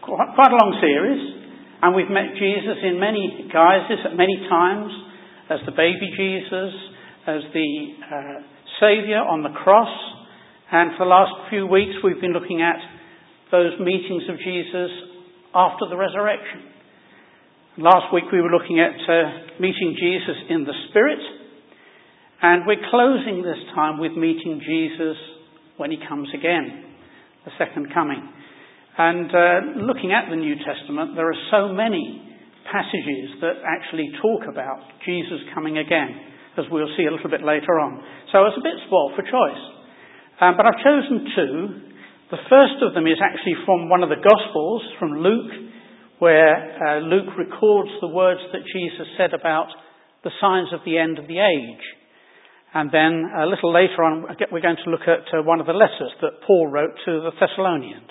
quite a long series, and we've met Jesus in many guises at many times, as the baby Jesus, as the Saviour on the cross, and for the last few weeks we've been looking at those meetings of Jesus after the resurrection. Last week we were looking at meeting Jesus in the Spirit, and we're closing this time with meeting Jesus when he comes again, the second coming. And looking at the New Testament, there are so many passages that actually talk about Jesus coming again, as we'll see a little bit later on. So I was a bit spoilt for choice. But I've chosen two. The first of them is actually from one of the Gospels, from Luke, where Luke records the words that Jesus said about the signs of the end of the age. And then a little later on, we're going to look at one of the letters that Paul wrote to the Thessalonians.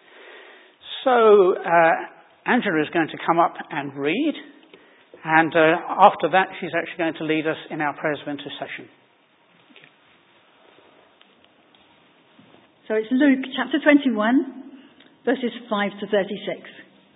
So Angela is going to come up and read, and after that she's actually going to lead us in our prayers of intercession. So it's Luke chapter 21, verses 5 to 36.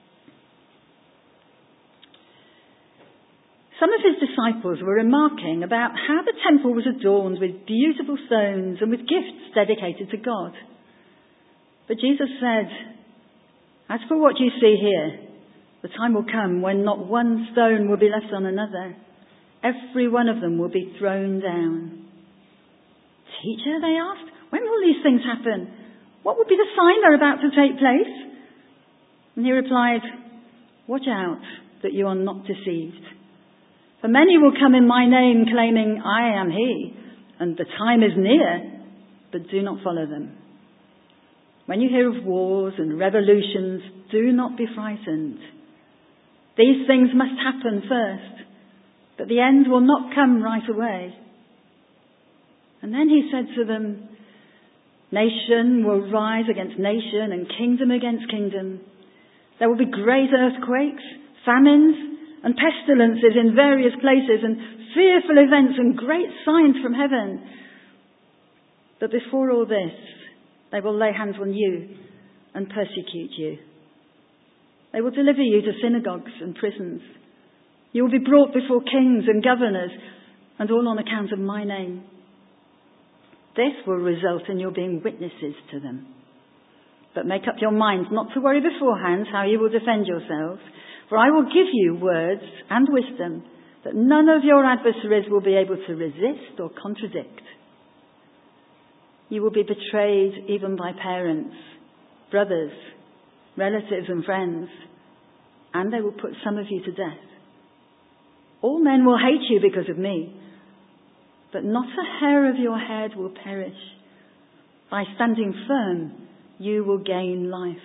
Some of his disciples were remarking about how the temple was adorned with beautiful stones and with gifts dedicated to God. But Jesus said, "As for what you see here, the time will come when not one stone will be left on another. Every one of them will be thrown down." "Teacher," they asked, "when will these things happen? What will be the sign they're about to take place?" And he replied, "Watch out that you are not deceived. For many will come in my name, claiming, 'I am he,' and the time is near, but do not follow them. When you hear of wars and revolutions, do not be frightened. These things must happen first, but the end will not come right away." And then he said to them, "Nation will rise against nation and kingdom against kingdom. There will be great earthquakes, famines, and pestilences in various places, and fearful events and great signs from heaven. But before all this, they will lay hands on you and persecute you. They will deliver you to synagogues and prisons. You will be brought before kings and governors, and all on account of my name. This will result in your being witnesses to them. But make up your minds not to worry beforehand how you will defend yourselves, for I will give you words and wisdom that none of your adversaries will be able to resist or contradict. You will be betrayed even by parents, brothers, relatives and friends, and they will put some of you to death. All men will hate you because of me, but not a hair of your head will perish. By standing firm, you will gain life.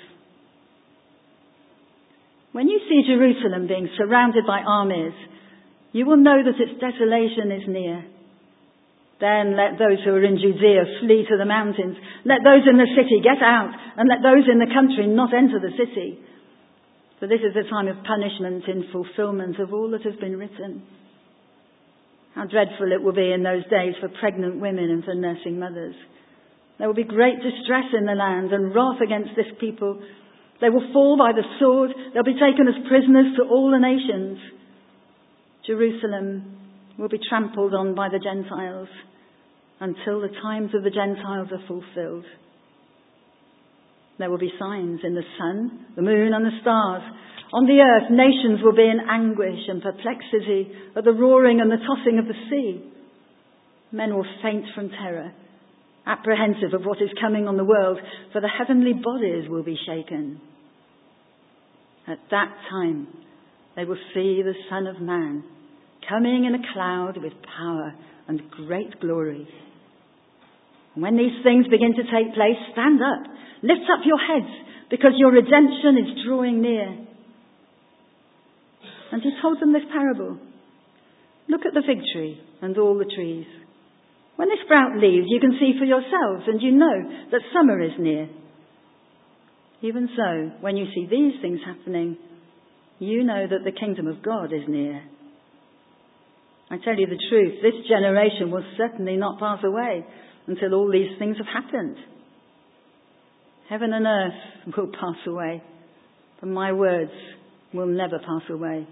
When you see Jerusalem being surrounded by armies, you will know that its desolation is near. Then let those who are in Judea flee to the mountains. Let those in the city get out, and let those in the country not enter the city. For this is the time of punishment in fulfillment of all that has been written. How dreadful it will be in those days for pregnant women and for nursing mothers. There will be great distress in the land and wrath against this people. They will fall by the sword. They'll be taken as prisoners to all the nations. Jerusalem will be trampled on by the Gentiles until the times of the Gentiles are fulfilled. There will be signs in the sun, the moon and the stars. On the earth, nations will be in anguish and perplexity at the roaring and the tossing of the sea. Men will faint from terror, apprehensive of what is coming on the world, for the heavenly bodies will be shaken. At that time, they will see the Son of Man coming in a cloud with power and great glory. And when these things begin to take place, stand up, lift up your heads, because your redemption is drawing near." And he told them this parable. "Look at the fig tree and all the trees. When they sprout leaves, you can see for yourselves, and you know that summer is near. Even so, when you see these things happening, you know that the kingdom of God is near. I tell you the truth, this generation will certainly not pass away until all these things have happened. Heaven and earth will pass away, for my words will never pass away.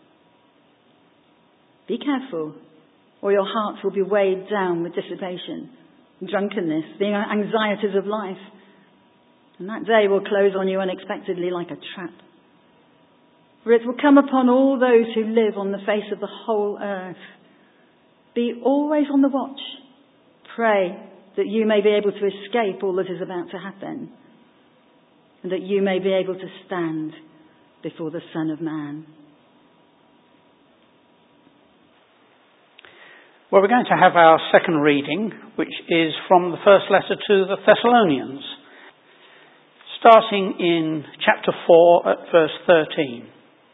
Be careful, or your hearts will be weighed down with dissipation, drunkenness, the anxieties of life. And that day will close on you unexpectedly like a trap. For it will come upon all those who live on the face of the whole earth. Be always on the watch. Pray that you may be able to escape all that is about to happen, and that you may be able to stand before the Son of Man. Well, we're going to have our second reading, which is from the first letter to the Thessalonians, starting in chapter 4 at verse 13.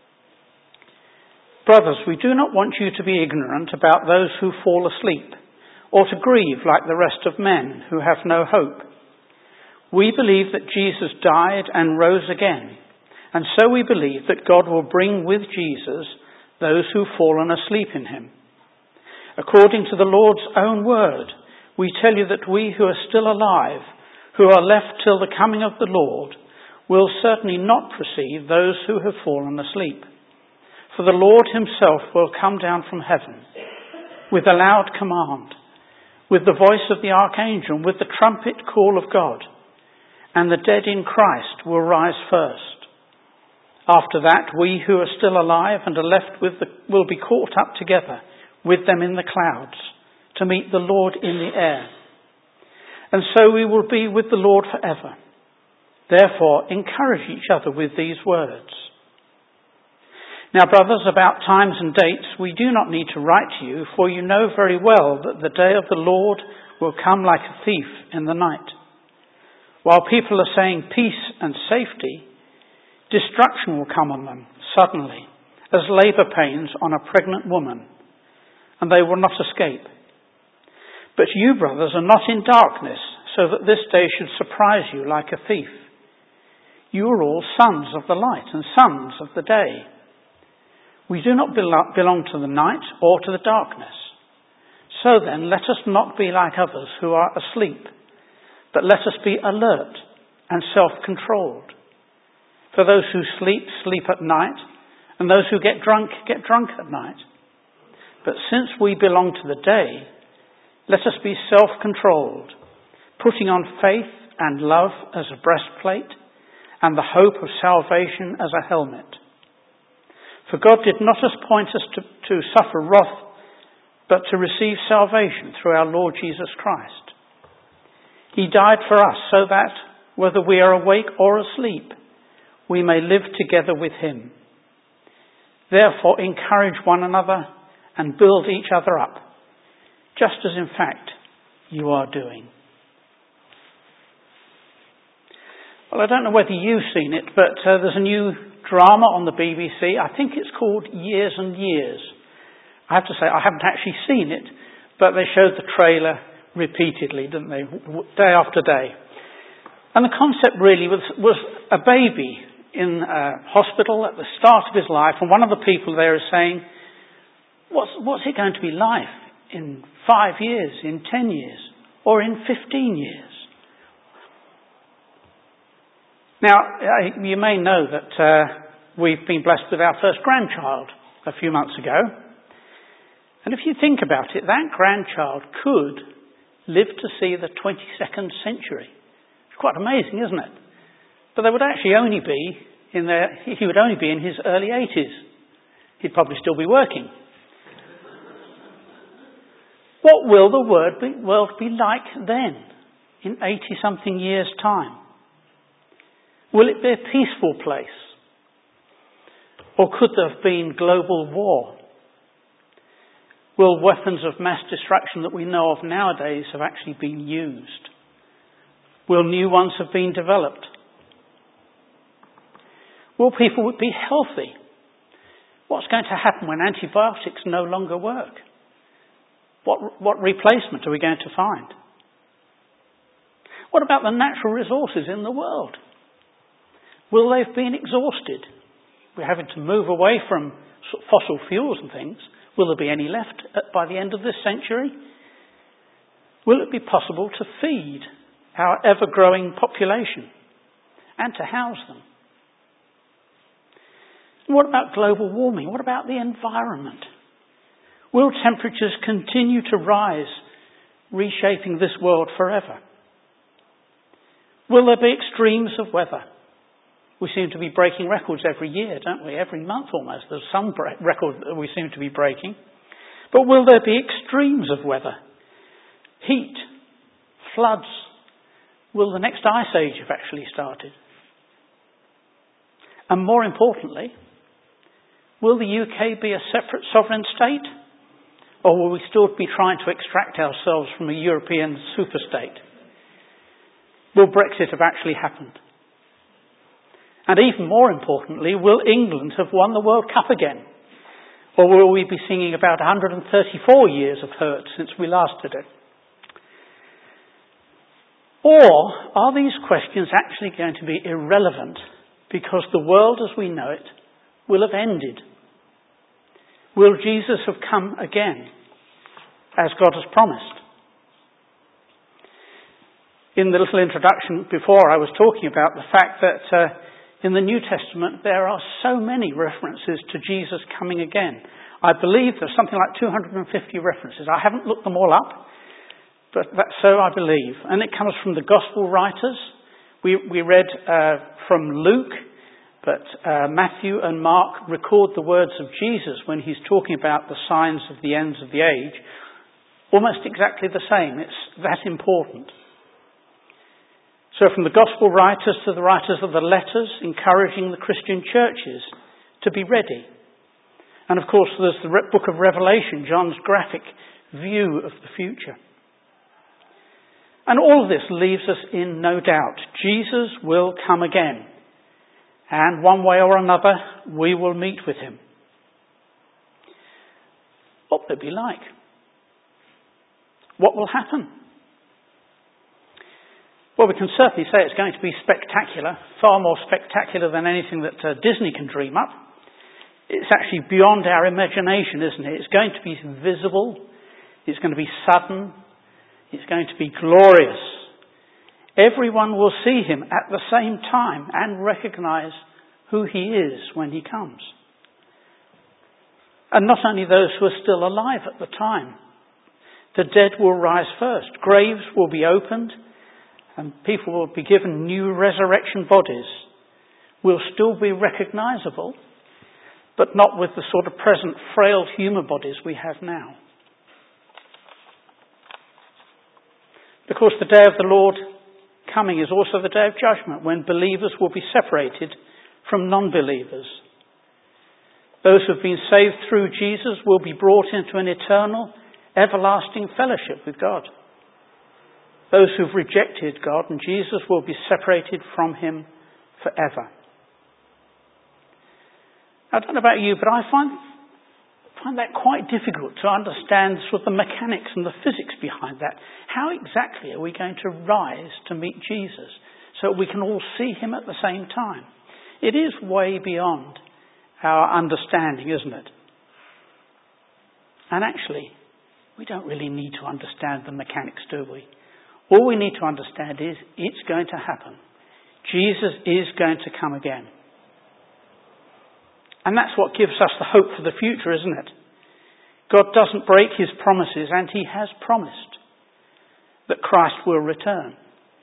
Brothers, we do not want you to be ignorant about those who fall asleep, or to grieve like the rest of men who have no hope. We believe that Jesus died and rose again, and so we believe that God will bring with Jesus those who've fallen asleep in him. According to the Lord's own word, we tell you that we who are still alive, who are left till the coming of the Lord, will certainly not precede those who have fallen asleep. For the Lord himself will come down from heaven with a loud command, with the voice of the archangel, with the trumpet call of God, and the dead in Christ will rise first. After that, we who are still alive and are left will be caught up together with them in the clouds to meet the Lord in the air. And so we will be with the Lord forever. Therefore, encourage each other with these words. Now, brothers, about times and dates we do not need to write to you, for you know very well that the day of the Lord will come like a thief in the night. While people are saying peace and safety, destruction will come on them suddenly, as labour pains on a pregnant woman, and they will not escape. But you, brothers, are not in darkness, so that this day should surprise you like a thief. You are all sons of the light and sons of the day. We do not belong to the night or to the darkness. So then, let us not be like others who are asleep, but let us be alert and self-controlled. For those who sleep, sleep at night, and those who get drunk at night. But since we belong to the day, let us be self-controlled, putting on faith and love as a breastplate, and the hope of salvation as a helmet. For God did not appoint us to suffer wrath, but to receive salvation through our Lord Jesus Christ. He died for us so that, whether we are awake or asleep, we may live together with him. Therefore, encourage one another and build each other up, just as in fact you are doing. Well, I don't know whether you've seen it, but there's a new drama on the BBC. I think it's called Years and Years. I have to say, I haven't actually seen it, but they showed the trailer repeatedly, didn't they? Day after day. And the concept really was a baby in a hospital at the start of his life, and one of the people there is saying, what's it going to be like in 5 years, in 10 years, or in 15 years? Now, you may know that we've been blessed with our first grandchild a few months ago. And if you think about it, that grandchild could live to see the 22nd century. It's quite amazing, isn't it? But they would actually only be he would only be in his early 80s. He'd probably still be working. What will the world be like then, in 80-something years' time? Will it be a peaceful place? Or could there have been global war? Will weapons of mass destruction that we know of nowadays have actually been used? Will new ones have been developed? Will people be healthy? What's going to happen when antibiotics no longer work? What replacement are we going to find? What about the natural resources in the world? Will they have been exhausted? We're having to move away from fossil fuels and things. Will there be any left by the end of this century? Will it be possible to feed our ever-growing population and to house them? What about global warming? What about the environment? Will temperatures continue to rise, reshaping this world forever? Will there be extremes of weather? We seem to be breaking records every year, don't we? Every month almost. There's some record that we seem to be breaking. But will there be extremes of weather? Heat, floods. Will the next ice age have actually started? And more importantly, will the UK be a separate sovereign state? Or will we still be trying to extract ourselves from a European superstate? Will Brexit have actually happened? And even more importantly, will England have won the World Cup again? Or will we be singing about 134 years of hurt since we last did it? Or are these questions actually going to be irrelevant because the world as we know it will have ended? Will Jesus have come again, as God has promised? In the little introduction before, I was talking about the fact that in the New Testament there are so many references to Jesus coming again. I believe there's something like 250 references. I haven't looked them all up, but that's so I believe. And it comes from the Gospel writers. We read from Luke, but Matthew and Mark record the words of Jesus when he's talking about the signs of the ends of the age, almost exactly the same. It's that important. So from the Gospel writers to the writers of the letters, encouraging the Christian churches to be ready. And of course there's the book of Revelation, John's graphic view of the future. And all of this leaves us in no doubt. Jesus will come again. And one way or another, we will meet with him. What will it be like? What will happen? Well, we can certainly say it's going to be spectacular, far more spectacular than anything that Disney can dream up. It's actually beyond our imagination, isn't it? It's going to be visible. It's going to be sudden. It's going to be glorious. Everyone will see him at the same time and recognise who he is when he comes. And not only those who are still alive at the time. The dead will rise first. Graves will be opened. And people will be given new resurrection bodies. Will still be recognisable, but not with the sort of present frail human bodies we have now. Because the day of the Lord coming is also the day of judgment, when believers will be separated from non-believers. Those who have been saved through Jesus will be brought into an eternal, everlasting fellowship with God. Those who've rejected God and Jesus will be separated from him forever. I don't know about you, but I find that quite difficult to understand sort of the mechanics and the physics behind that. How exactly are we going to rise to meet Jesus so that we can all see him at the same time? It is way beyond our understanding, isn't it? And actually, we don't really need to understand the mechanics, do we? All we need to understand is it's going to happen. Jesus is going to come again. And that's what gives us the hope for the future, isn't it? God doesn't break his promises, and he has promised that Christ will return.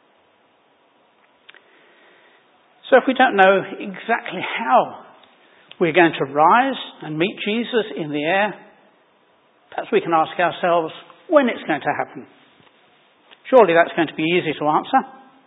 So if we don't know exactly how we're going to rise and meet Jesus in the air, perhaps we can ask ourselves when it's going to happen. Surely that's going to be easy to answer.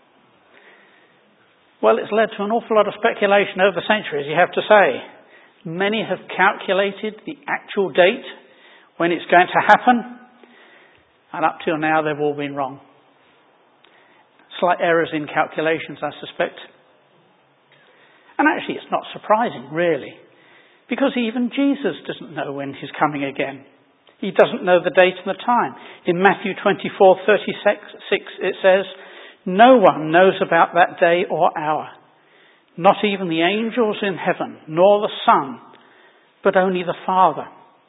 Well, it's led to an awful lot of speculation over the centuries, you have to say. Many have calculated the actual date when it's going to happen, and up till now they've all been wrong. Slight errors in calculations, I suspect. And actually it's not surprising, really, because even Jesus doesn't know when he's coming again. He doesn't know the date and the time. In Matthew 24:36 it says, "No one knows about that day or hour, not even the angels in heaven, nor the Son, but only the Father."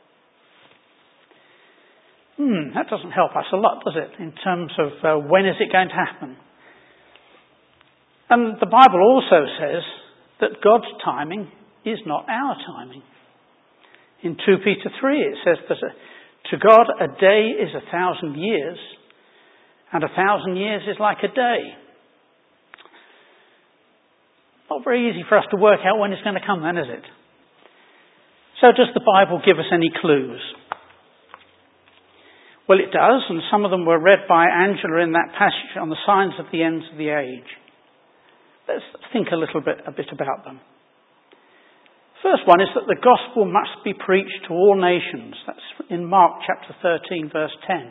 That doesn't help us a lot, does it, in terms of when is it going to happen? And the Bible also says that God's timing is not our timing. In 2 Peter 3 it says that to God a day is 1,000 years, and 1,000 years is like a day. Not very easy for us to work out when it's going to come then, is it? So does the Bible give us any clues? Well, it does, and some of them were read by Angela in that passage on the signs of the ends of the age. Let's think a bit about them. First one is that the gospel must be preached to all nations. That's in Mark chapter 13, verse 10.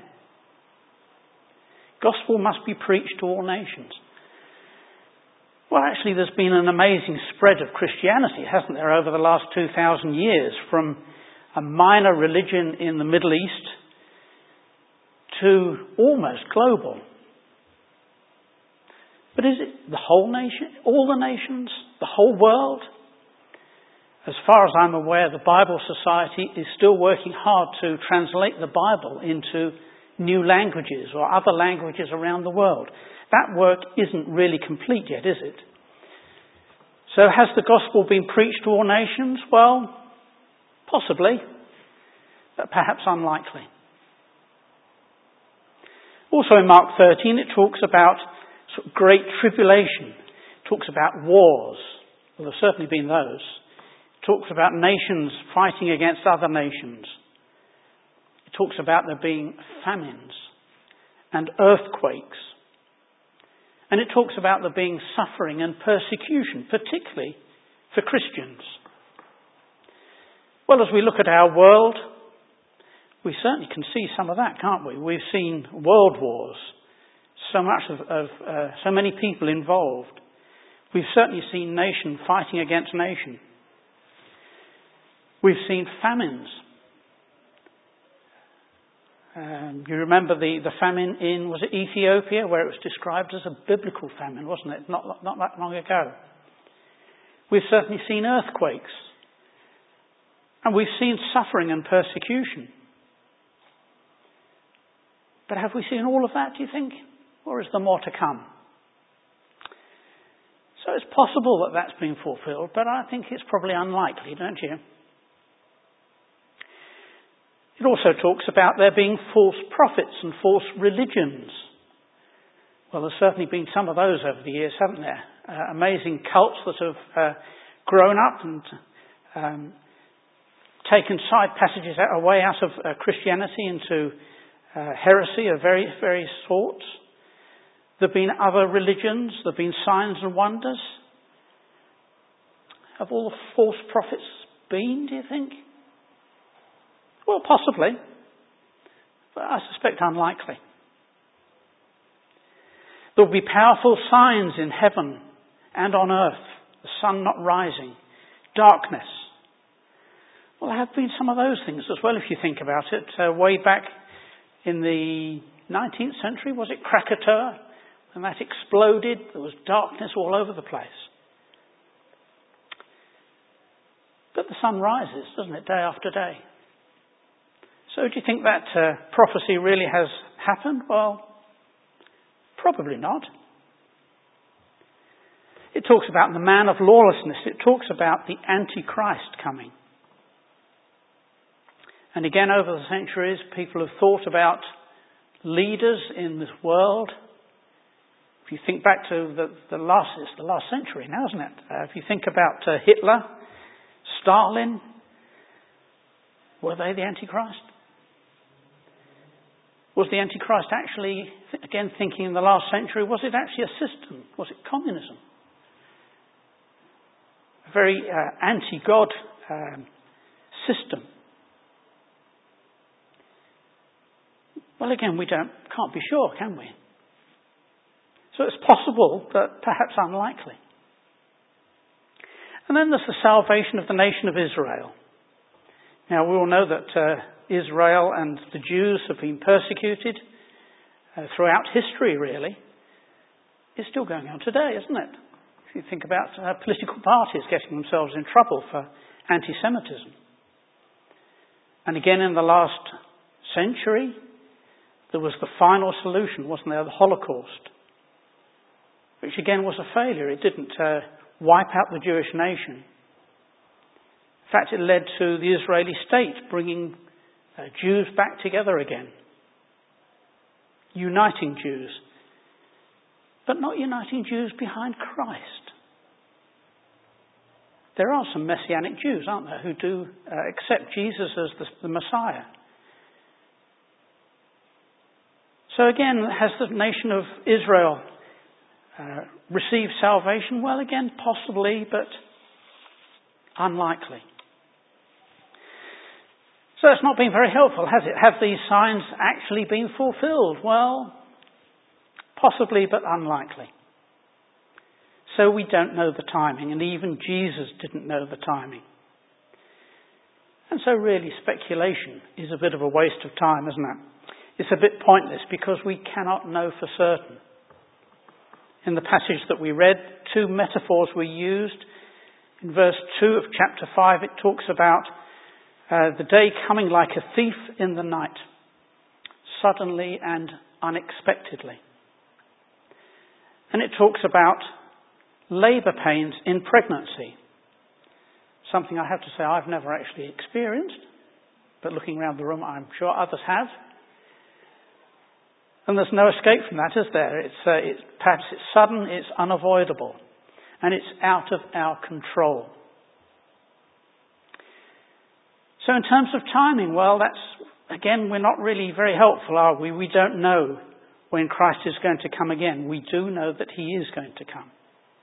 Gospel must be preached to all nations. Well, actually, there's been an amazing spread of Christianity, hasn't there, over the last 2,000 years, from a minor religion in the Middle East to almost global. But is it the whole nation, all the nations, the whole world? As far as I'm aware, the Bible Society is still working hard to translate the Bible into new languages or other languages around the world. That work isn't really complete yet, is it? So has the gospel been preached to all nations? Well, possibly, but perhaps unlikely. Also in Mark 13, it talks about sort of great tribulation. It talks about wars. Well, there's certainly been those. It talks about nations fighting against other nations. It talks about there being famines and earthquakes. And it talks about there being suffering and persecution, particularly for Christians. Well, as we look at our world, we certainly can see some of that, can't we? We've seen world wars, so many people involved. We've certainly seen nation fighting against nation. We've seen famines. You remember the famine in, was it Ethiopia, where it was described as a biblical famine, wasn't it? Not that long ago. We've certainly seen earthquakes. And we've seen suffering and persecution. But have we seen all of that, do you think? Or is there more to come? So it's possible that that's been fulfilled, but I think it's probably unlikely, don't you? It also talks about there being false prophets and false religions. Well, there's certainly been some of those over the years, haven't there? Amazing cults that have grown up and taken side passages away out of Christianity into heresy of various sorts. There have been other religions. There have been signs and wonders. Have all the false prophets been, do you think? Well, possibly, but I suspect unlikely. There will be powerful signs in heaven and on earth, the sun not rising, darkness. Well, there have been some of those things as well, if you think about it. Way back in the 19th century, was it Krakatoa? When that exploded, there was darkness all over the place. But the sun rises, doesn't it, day after day? So do you think that prophecy really has happened? Well, probably not. It talks about the man of lawlessness. It talks about the Antichrist coming. And again, over the centuries, people have thought about leaders in this world. If you think back to it's the last century now, isn't it? If you think about Hitler, Stalin, were they the Antichrist? Was the Antichrist actually, again thinking in the last century, was it actually a system? Was it communism? A very anti-God system. Well, again, we can't be sure, can we? So it's possible, but perhaps unlikely. And then there's the salvation of the nation of Israel. Now, we all know that Israel and the Jews have been persecuted throughout history, really. It's still going on today, isn't it? If you think about political parties getting themselves in trouble for anti-Semitism. And again, in the last century, there was the final solution, wasn't there? The Holocaust, which again was a failure. It didn't wipe out the Jewish nation. In fact, it led to the Israeli state bringing Jews back together again, uniting Jews, but not uniting Jews behind Christ. There are some Messianic Jews, aren't there, who do accept Jesus as the Messiah. So again, has the nation of Israel received salvation? Well, again, possibly, but unlikely. So it's not been very helpful, has it? Have these signs actually been fulfilled? Well, possibly, but unlikely. So we don't know the timing, and even Jesus didn't know the timing. And so really speculation is a bit of a waste of time, isn't it? It's a bit pointless because we cannot know for certain. In the passage that we read, two metaphors were used. In verse 2 of chapter 5, it talks about the day coming like a thief in the night, suddenly and unexpectedly. And it talks about labour pains in pregnancy. Something I have to say I've never actually experienced, but looking around the room I'm sure others have. And there's no escape from that, is there? Perhaps it's sudden, it's unavoidable, and it's out of our control. So in terms of timing, well, again, we're not really very helpful, are we? We don't know when Christ is going to come again. We do know that he is going to come.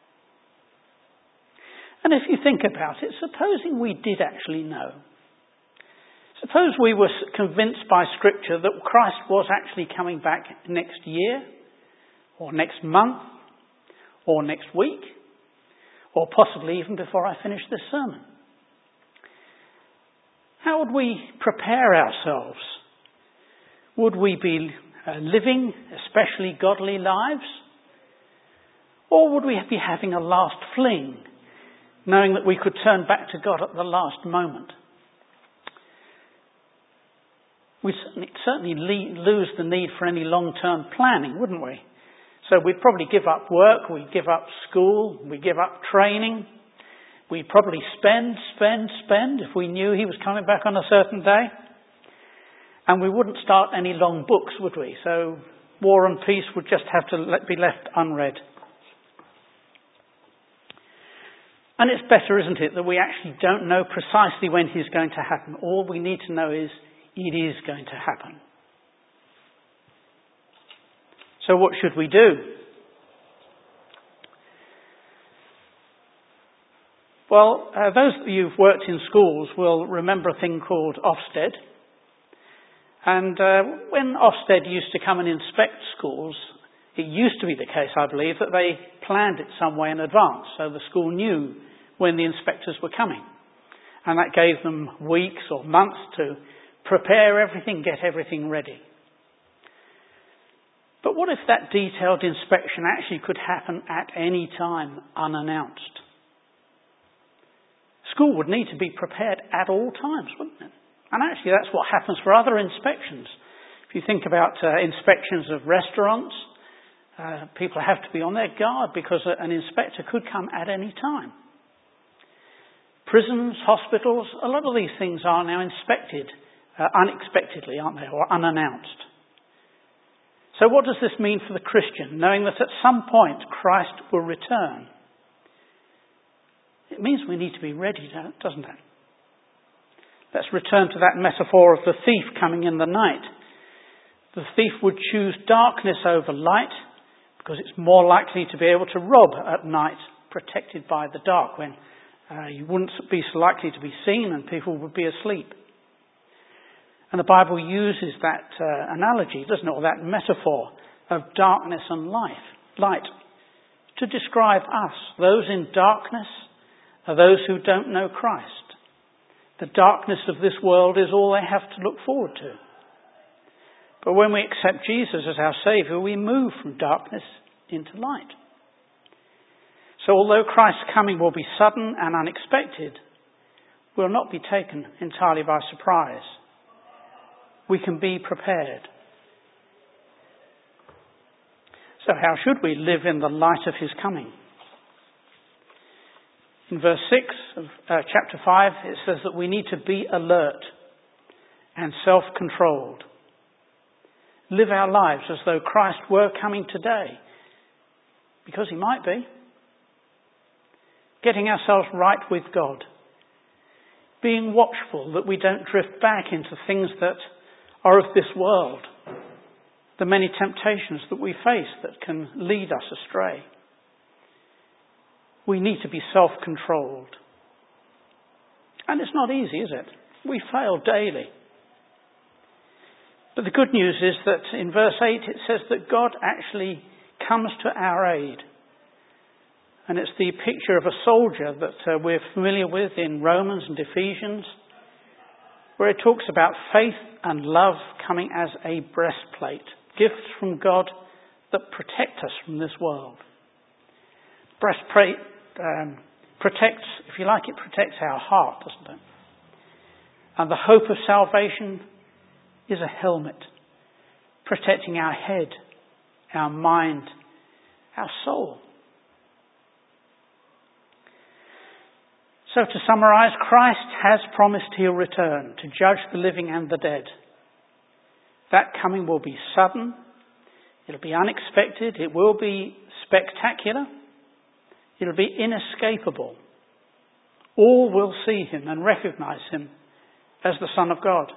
And if you think about it, supposing we did actually know, suppose we were convinced by Scripture that Christ was actually coming back next year, or next month, or next week, or possibly even before I finish this sermon. How would we prepare ourselves? Would we be living especially godly lives? Or would we be having a last fling, knowing that we could turn back to God at the last moment? We'd certainly lose the need for any long-term planning, wouldn't we? So we'd probably give up work, we'd give up school, we'd give up training. We'd probably spend if we knew he was coming back on a certain day. And we wouldn't start any long books, would we? So War and Peace would just have to be left unread. And it's better, isn't it, that we actually don't know precisely when he's going to happen. All we need to know is it is going to happen. So what should we do? Well, those of you who've worked in schools will remember a thing called Ofsted. And when Ofsted used to come and inspect schools, it used to be the case, I believe, that they planned it some way in advance, so the school knew when the inspectors were coming. And that gave them weeks or months to prepare everything, get everything ready. But what if that detailed inspection actually could happen at any time, unannounced? School would need to be prepared at all times, wouldn't it? And actually that's what happens for other inspections. If you think about inspections of restaurants, people have to be on their guard because an inspector could come at any time. Prisons, hospitals, a lot of these things are now inspected unexpectedly, aren't they, or unannounced. So what does this mean for the Christian, knowing that at some point Christ will return? It means we need to be ready, doesn't it? Let's return to that metaphor of the thief coming in the night. The thief would choose darkness over light because it's more likely to be able to rob at night, protected by the dark, when you wouldn't be so likely to be seen and people would be asleep. And the Bible uses that analogy, doesn't it, or that metaphor of darkness and light, to describe us. Those in darkness are those who don't know Christ. The darkness of this world is all they have to look forward to. But when we accept Jesus as our Saviour, we move from darkness into light. So although Christ's coming will be sudden and unexpected, we'll not be taken entirely by surprise. We can be prepared. So how should we live in the light of his coming? In verse 6 of chapter 5, it says that we need to be alert and self-controlled. Live our lives as though Christ were coming today, because he might be. Getting ourselves right with God. Being watchful that we don't drift back into things that are of this world. The many temptations that we face that can lead us astray. We need to be self-controlled. And it's not easy, is it? We fail daily. But the good news is that in verse 8 it says that God actually comes to our aid. And it's the picture of a soldier that we're familiar with in Romans and Ephesians, where it talks about faith and love coming as a breastplate. Gifts from God that protect us from this world. Breastplate protects, if you like, it protects our heart, doesn't it? And the hope of salvation is a helmet, protecting our head, our mind, our soul. So to summarise, Christ has promised he'll return to judge the living and the dead. That coming will be sudden, it'll be unexpected, it will be spectacular, it'll be inescapable. All will see him and recognise him as the Son of God.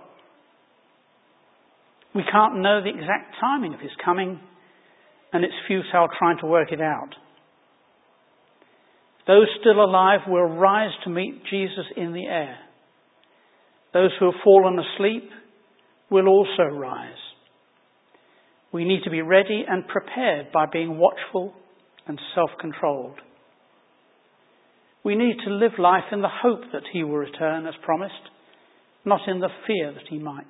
We can't know the exact timing of his coming, and it's futile trying to work it out. Those still alive will rise to meet Jesus in the air. Those who have fallen asleep will also rise. We need to be ready and prepared by being watchful and self-controlled. We need to live life in the hope that he will return as promised, not in the fear that he might.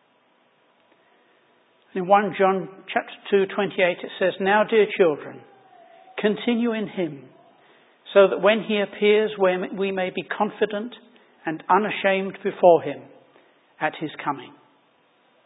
In 1 John chapter 2:28 it says, "Now, dear children, continue in him, so that when he appears we may be confident and unashamed before him at his coming."